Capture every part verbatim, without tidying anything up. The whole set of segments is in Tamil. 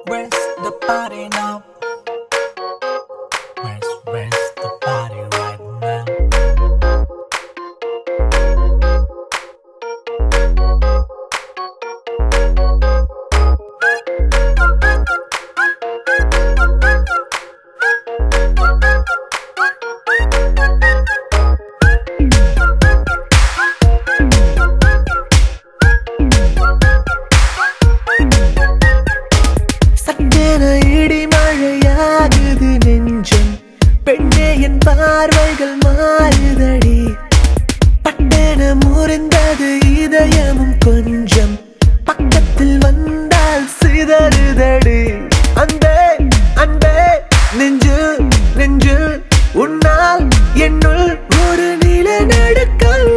Where's the party now? Where's, where's the party right now? பெண்ணே என் பார்வைகள் மாறுதடி பட்டேன முறிந்தது இதயமும் கொஞ்சம் பக்கத்தில் வந்தால் சிதறுதடி அன்பே அன்பே நெஞ்சு நெஞ்சு உன்னால் என்னுள் ஒரு நிலநடுக்கம்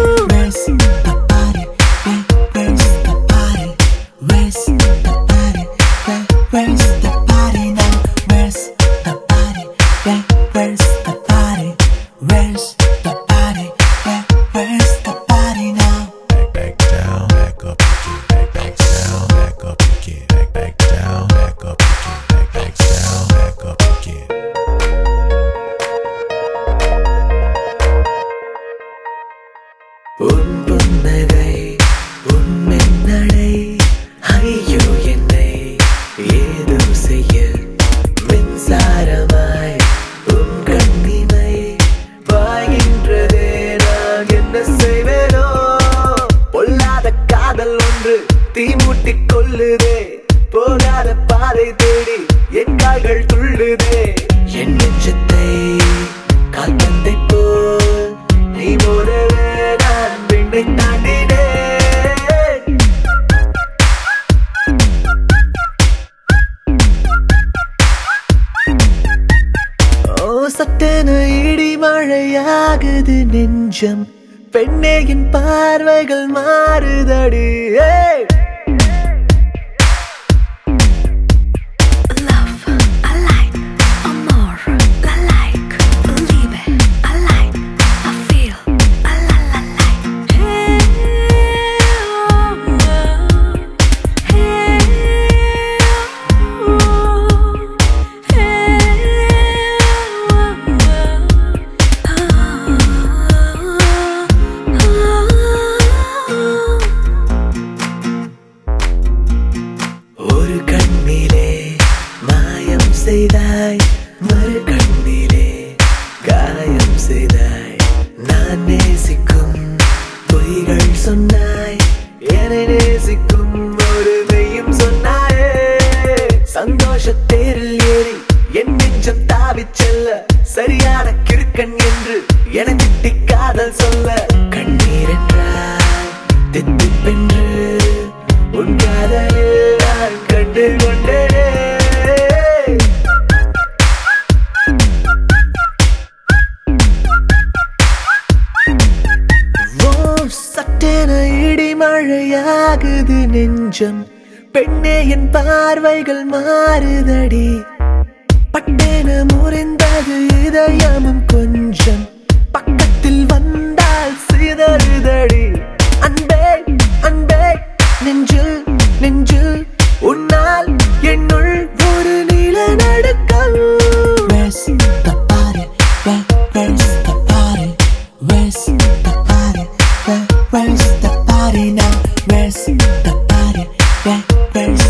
Where's the party? Where's the party? Where, where's the party now? Back, back down, back up again. Back, back down, back up again. Back, back down, back up again. Back, back down, back up again. Un புன்னகை உன் மென்னடை ஐயோ என்னை ஏதோ செய்ய மின்சாரமாய் உன் கண்ணிமை பாய்கின்றதே நான் என்ன செய்வேனோ பொல்லாத காதல் ஒன்று தீமூட்டிக் கொள்ளுதே போகாத பாதை தேடி என் கால்கள் துள்ளுதே என் நெஞ்சத்தை கால்பந்தை போல் நீ போடவே நான் விண்ணை தாண்டினேன் சட்டென இடி மழையாகுது நெஞ்சம் பெண்ணே என் பார்வைகள் மாறுதடி ஒரு கண்ணிலே மாயம் செய்தாய் மறு கண்ணிலே காயம் செய்தாய் நான் நேசிக்கும் பொய்கள் சொன்னாய் என்னை நேசிக்கும் ஒரு மெய்யும் சொன்னாயே சந்தோஷ தேரில் ஏறி என் நெஞ்சம் தாவிச் செல்ல சரியான கிறுக்கன் என்று என திட்டி காதல் சொல்ல கண்ணீர் என்றாய் தித்திப்பென்று உன் காதலில் நான் கண்டு கொண்டேனே ஓ சட்டென இடி மழையாகுது நெஞ்சம் பெண்ணே என் பார்வைகள் மாறுதடி பட்டேன முறிந்தது இதயமும் கொஞ்சம் பக்கத்தில் வந்தால் சிதறுதடி அன்பே அன்பே நெஞ்சில் நெஞ்சில் உன்னால் என்னுள் ஒரு நிலநடுக்கம் Where's the party? Where, where's the party? Where's the party? Where, where's the party now? Where's the party? Where, where's